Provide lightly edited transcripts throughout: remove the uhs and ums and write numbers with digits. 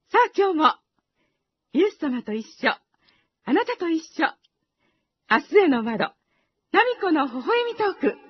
さあ今日も、イエス様と一緒、あなたと一緒、明日への窓、ナミコの微笑みトーク。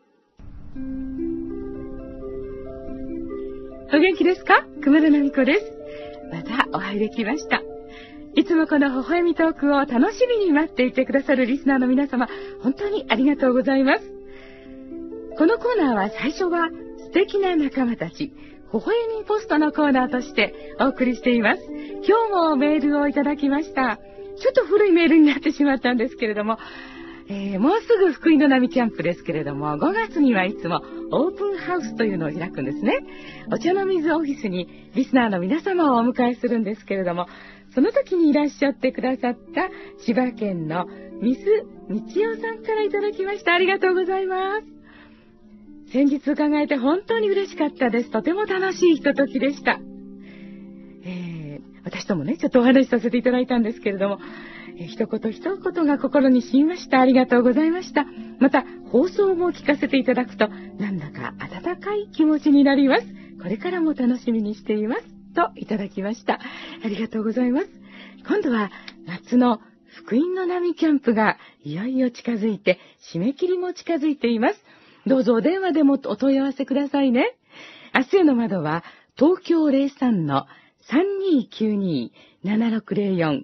お元気ですか？熊田ナミコです。またお会いできました。いつもこの微笑みトークを楽しみに待っていてくださるリスナーの皆様、本当にありがとうございます。このコーナーは最初は素敵な仲間たち、微笑みポストのコーナーとしてお送りしています。今日もメールをいただきました。ちょっと古いメールになってしまったんですけれども、もうすぐ福音の波キャンプですけれども、5月にはいつもオープンハウスというのを開くんですね。お茶の水オフィスにリスナーの皆様をお迎えするんですけれども、その時にいらっしゃってくださった千葉県のミスみちおさんからいただきました。ありがとうございます。先日伺えて本当に嬉しかったです。とても楽しいひとときでした。私ともね、ちょっとお話しさせていただいたんですけれども、一言一言が心に染みました。ありがとうございました。また、放送も聞かせていただくと、なんだか温かい気持ちになります。これからも楽しみにしています。といただきました。ありがとうございます。今度は夏の福音の波キャンプがいよいよ近づいて、締め切りも近づいています。どうぞお電話でもお問い合わせくださいね。明日への窓は東京 03-3292-7604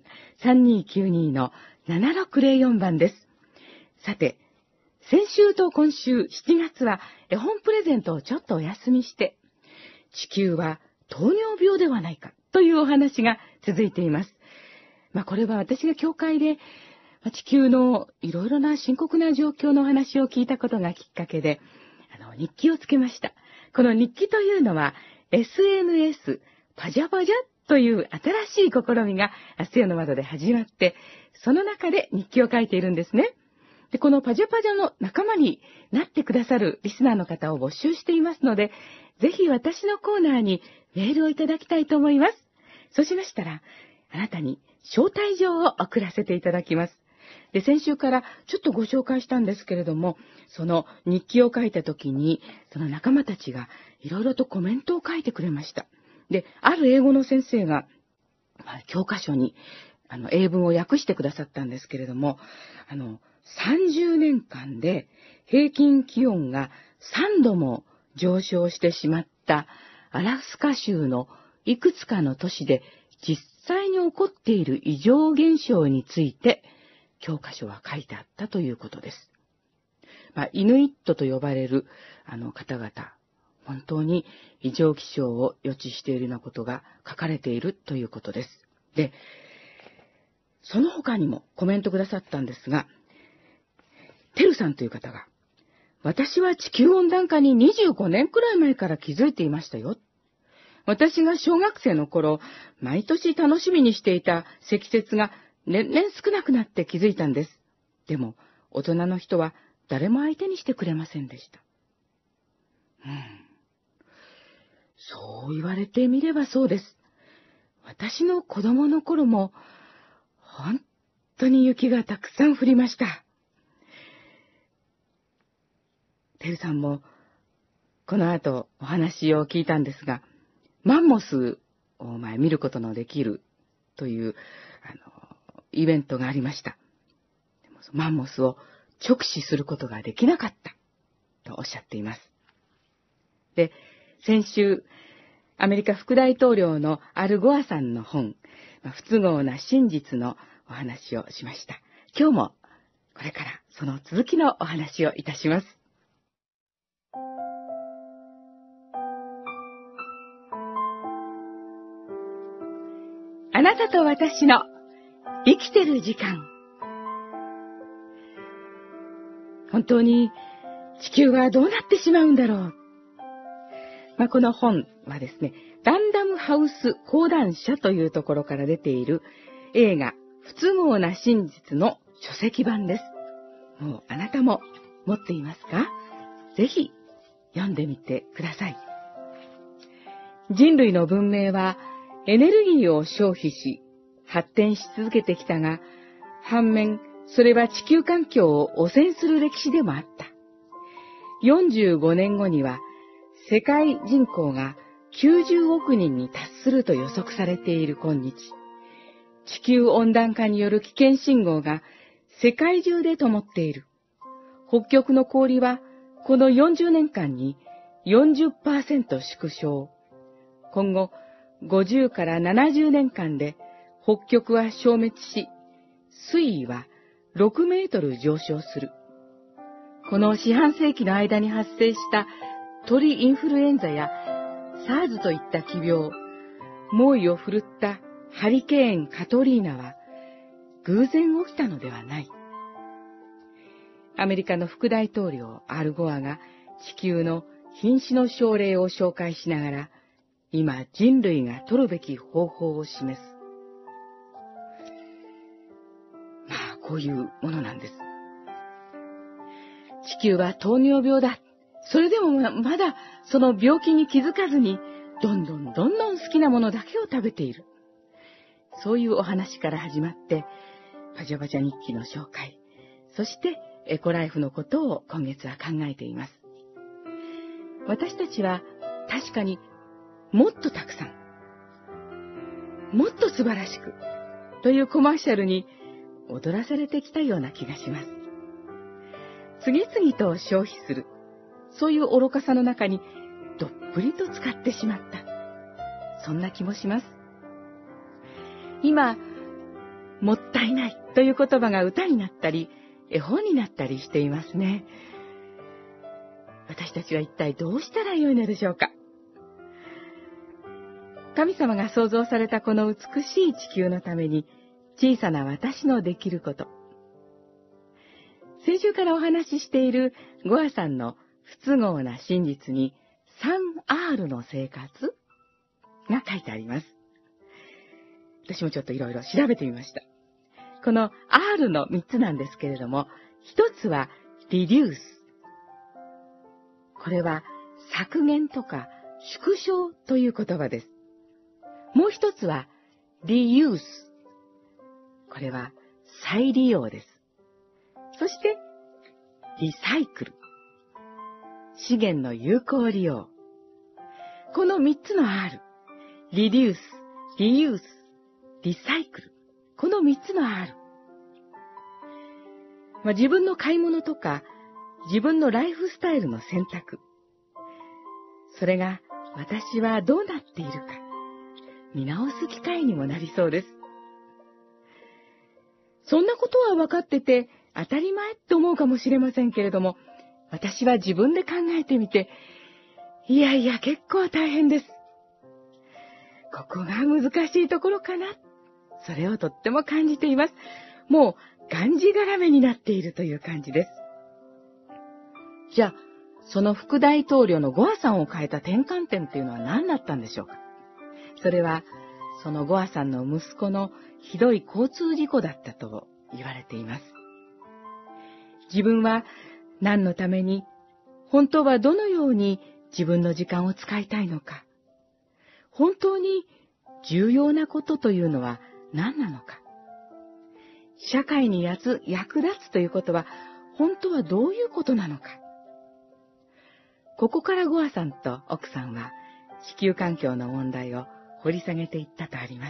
3292-7604 番です。さて、先週と今週7月は絵本プレゼントをちょっとお休みして、地球は糖尿病ではないかというお話が続いています。これは私が教会で地球のいろいろな深刻な状況のお話を聞いたことがきっかけで、日記をつけました。この日記というのは SNS パジャパジャという新しい試みが明日への窓で始まって、その中で日記を書いているんですね。で、このパジャパジャの仲間になってくださるリスナーの方を募集していますので、ぜひ私のコーナーにメールをいただきたいと思います。そうしましたら、あなたに招待状を送らせていただきます。で、先週からちょっとご紹介したんですけれども、その日記を書いた時に、その仲間たちがいろいろとコメントを書いてくれました。で、ある英語の先生が、教科書に英文を訳してくださったんですけれども、30年間で平均気温が3度も上昇してしまったアラスカ州のいくつかの都市で実際に起こっている異常現象について教科書は書いてあったということです。イヌイットと呼ばれる方々、本当に異常気象を予知しているようなことが書かれているということです。で、その他にもコメントくださったんですが、テルさんという方が、私は地球温暖化に25年くらい前から気づいていましたよ。私が小学生の頃、毎年楽しみにしていた積雪が年々少なくなって気づいたんです。でも、大人の人は誰も相手にしてくれませんでした。そう言われてみればそうです。私の子供の頃も、本当に雪がたくさん降りました。テルさんも、この後お話を聞いたんですが、マンモスを見ることのできるという、イベントがありました。でもマンモスを直視することができなかったとおっしゃっています。で、先週、アメリカ副大統領のアル・ゴアさんの本、不都合な真実のお話をしました。今日もこれからその続きのお話をいたします。あなたと私の生きてる時間。本当に地球はどうなってしまうんだろう。この本はですね、ランダムハウス講談社というところから出ている映画不都合な真実の書籍版です。もうあなたも持っていますか？ぜひ読んでみてください。人類の文明はエネルギーを消費し発展し続けてきたが、反面それは地球環境を汚染する歴史でもあった。45年後には世界人口が 90億人に達すると予測されている今日、地球温暖化による危険信号が世界中で灯っている。北極の氷はこの40年間に 40% 縮小。今後50から70年間で北極は消滅し、水位は6メートル上昇する。この四半世紀の間に発生した鳥インフルエンザやSARS といった奇病、猛威を振るったハリケーンカトリーナは偶然起きたのではない。アメリカの副大統領アルゴアが地球の瀕死の症例を紹介しながら、今人類が取るべき方法を示す。こういうものなんです。地球は糖尿病だ。それでもまだその病気に気づかずに、どんどん好きなものだけを食べている。そういうお話から始まって、パジャパジャ日記の紹介、そしてエコライフのことを今月は考えています。私たちは確かにもっとたくさん、もっと素晴らしくというコマーシャルに踊らされてきたような気がします。次々と消費する、そういう愚かさの中にどっぷりと使ってしまった。そんな気もします。今、もったいないという言葉が歌になったり、絵本になったりしていますね。私たちは一体どうしたらよいのでしょうか。神様が創造されたこの美しい地球のために、小さな私のできること。先週からお話ししているゴアさんの不都合な真実に 3R の生活が書いてあります。私もちょっといろいろ調べてみました。この R の3つなんですけれども、一つは reduce。これは削減とか縮小という言葉です。もう一つは reuse。これは再利用です。そして、リサイクル。資源の有効利用。この3つの R。リデュース、リユース、リサイクル。この3つの R。自分の買い物とか、自分のライフスタイルの選択。それが私はどうなっているか。見直す機会にもなりそうです。そんなことは分かってて当たり前って思うかもしれませんけれども、私は自分で考えてみて、いやいや結構大変です。ここが難しいところかな。それをとっても感じています。もうがんじがらめになっているという感じです。じゃあ、その副大統領のゴアさんを変えた転換点というのは何だったんでしょうか。それは、そのゴアさんの息子のひどい交通事故だったと言われています。自分は何のために、本当はどのように自分の時間を使いたいのか、本当に重要なことというのは何なのか、社会に役立つということは本当はどういうことなのか。ここからゴアさんと奥さんは地球環境の問題を掘り下げていったとあります。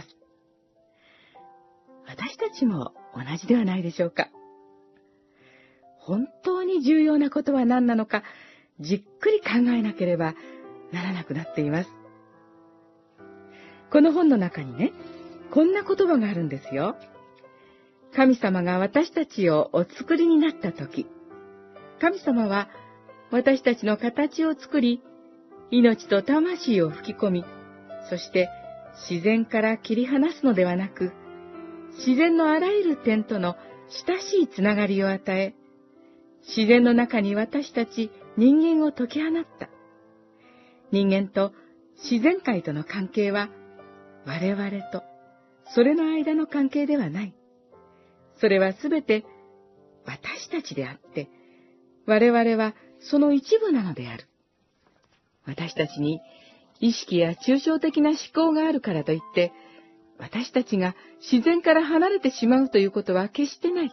私たちも同じではないでしょうか。本当に重要なことは何なのか、じっくり考えなければならなくなっています。この本の中にね、こんな言葉があるんですよ。神様が私たちをお作りになったとき、神様は私たちの形を作り、命と魂を吹き込み、そして自然から切り離すのではなく、自然のあらゆる点との親しいつながりを与え、自然の中に私たち人間を解き放った。人間と自然界との関係は、我々とそれの間の関係ではない。それはすべて私たちであって、我々はその一部なのである。私たちに意識や抽象的な思考があるからといって、私たちが自然から離れてしまうということは決してない。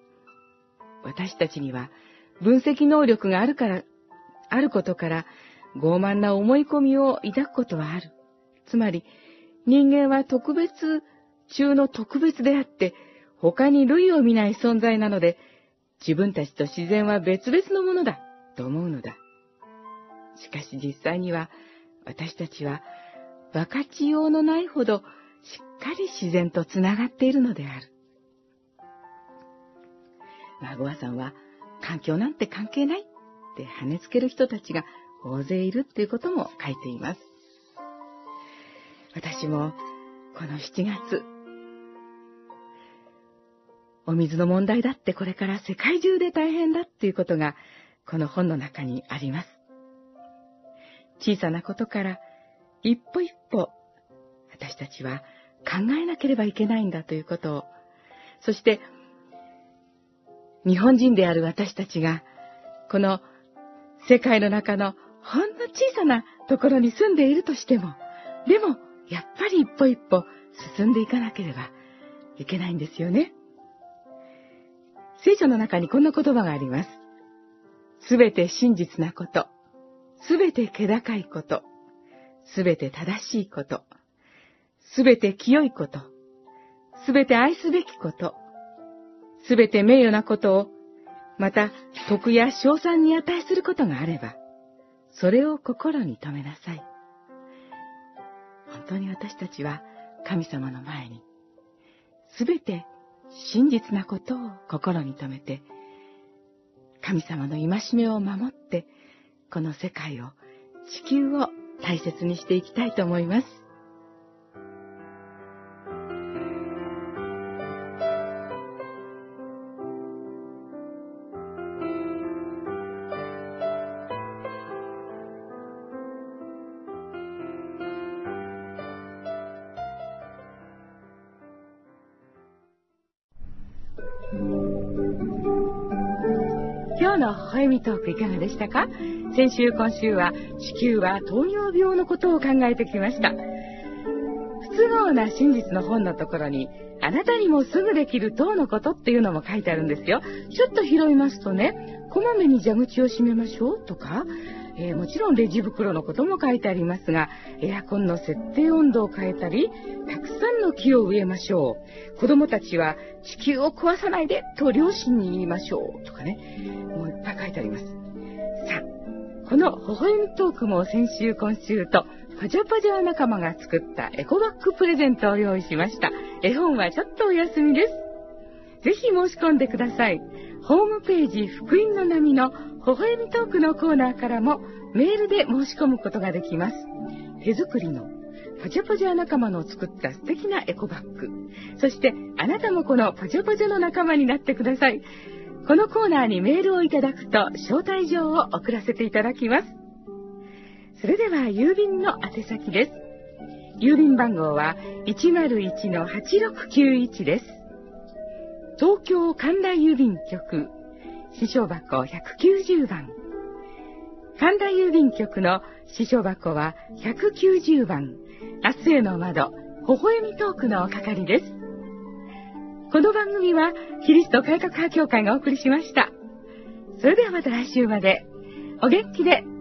私たちには分析能力があることから、 傲慢な思い込みを抱くことはある。つまり、人間は特別中の特別であって、他に類を見ない存在なので、自分たちと自然は別々のものだ、と思うのだ。しかし実際には、私たちは分かちようのないほどしっかり自然とつながっているのである。マグワさんは、環境なんて関係ないって跳ねつける人たちが大勢いるっていうことも書いています。私もこの7月、お水の問題だってこれから世界中で大変だっていうことがこの本の中にあります。小さなことから一歩一歩私たちは考えなければいけないんだということを、そして日本人である私たちがこの世界の中のほんの小さなところに住んでいるとしても、でもやっぱり一歩一歩進んでいかなければいけないんですよね。聖書の中にこんな言葉があります。すべて真実なこと、すべて気高いこと、すべて正しいこと、すべて清いこと、すべて愛すべきこと、すべて名誉なことを、また徳や称賛に値することがあれば、それを心に留めなさい。本当に私たちは神様の前に、すべて真実なことを心に留めて、神様の戒めを守って、この世界を、地球を大切にしていきたいと思います。今日の微笑みトークいかがでしたか？先週今週は地球は糖尿病のことを考えてきました。不都合な真実の本のところに、あなたにもすぐできる糖のことっていうのも書いてあるんですよ。ちょっと拾いますとね、こまめに蛇口を閉めましょうとか、もちろんレジ袋のことも書いてありますが、エアコンの設定温度を変えたり、たくさんの木を植えましょう。子供たちは地球を壊さないでと両親に言いましょうとかね、もういっぱい書いてあります。さあ、この微笑みトークも先週今週とパジャパジャ仲間が作ったエコバッグプレゼントを用意しました。絵本はちょっとお休みです。ぜひ申し込んでください。ホームページ福音の波の微笑みトークのコーナーからもメールで申し込むことができます。手作りのパジャパジャ仲間の作った素敵なエコバッグ。そしてあなたもこのパジャパジャの仲間になってください。このコーナーにメールをいただくと招待状を送らせていただきます。それでは郵便の宛先です。郵便番号は 101-8691 です。東京神田郵便局支所箱190番。神田郵便局の支所箱は190番。明日への窓、微笑みトークの係です。この番組はキリスト改革派協会がお送りしました。それではまた来週までお元気で